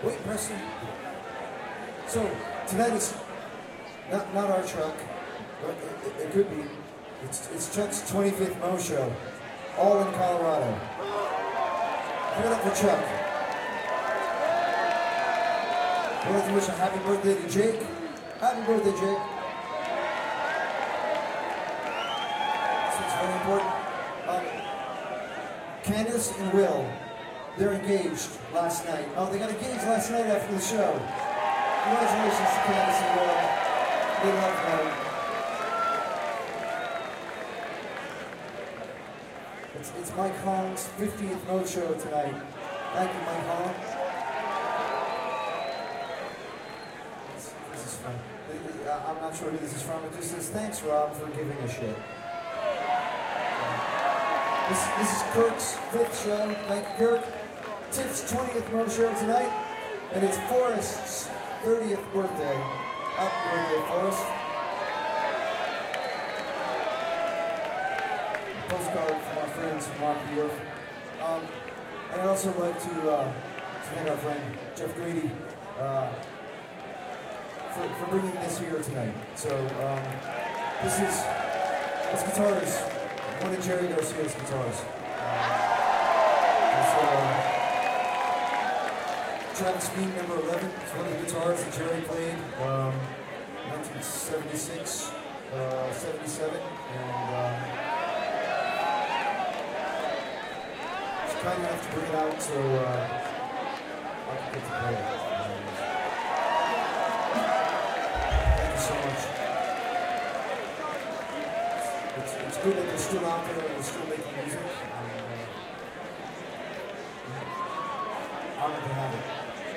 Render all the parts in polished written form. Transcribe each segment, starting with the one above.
Wait, Preston. So, tonight is not our Chuck, but it could be. It's Chuck's 25th Mo Show, all in Colorado. Give it up for Chuck. We'd like to wish a happy birthday to Jake. Happy birthday, Jake. This is very important. Candace and Will, they're engaged last night. Oh, they got engaged last night after the show. Congratulations to Candace and Will. They love them. It's Mike Hong's 50th Mo Show tonight. Thank you, Mike Hong. This is fun. I'm not sure who this is from. It just says, thanks, Rob, for giving a shit. This is Kirk's 5th show. Thank you, Kirk. Tiff's 20th Mo Show tonight. And it's Forrest's 30th birthday. Happy birthday, Forrest. A postcard from our friends from Mark York. And I'd also like to thank our friend Jeff Grady for bringing this here tonight. So this guitars. One of Jerry Garcia's guitars. Travis Bean, number 11. It's one of the guitars that Jerry played 1976, 77, and he's kind enough to bring it out, so I can get to play it. Thank you so much. It's good that they're still out there and they're still making music. I'm honored to have it.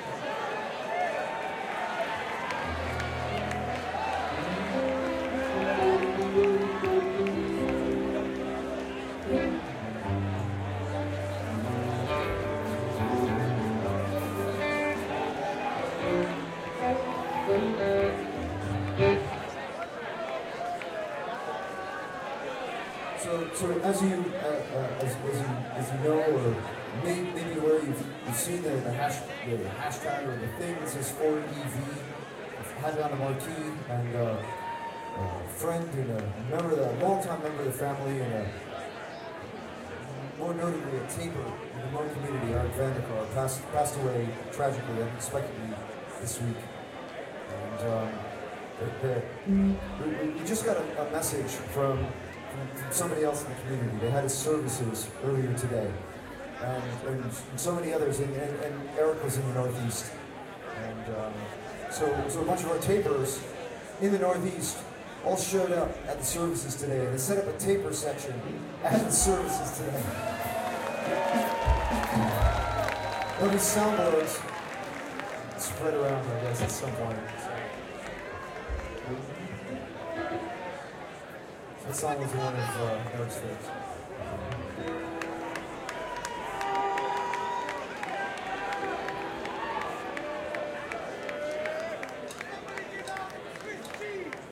So as you know, or maybe where you've seen the hashtag or the thing that says 4EV, I've had it on a marquee, and a friend and a longtime member of the family, and more notably a taper in the Hmong community, Art Vandekar, passed away tragically, unexpectedly this week. And we just got a message from somebody else in the community. They had his services earlier today, and so many others, and Eric was in the Northeast, and so a bunch of our tapers in the Northeast all showed up at the services today, and they set up a taper section at the services today. There'll be soundboards spread around, I guess, at some point. That song was one of Eric's favorites.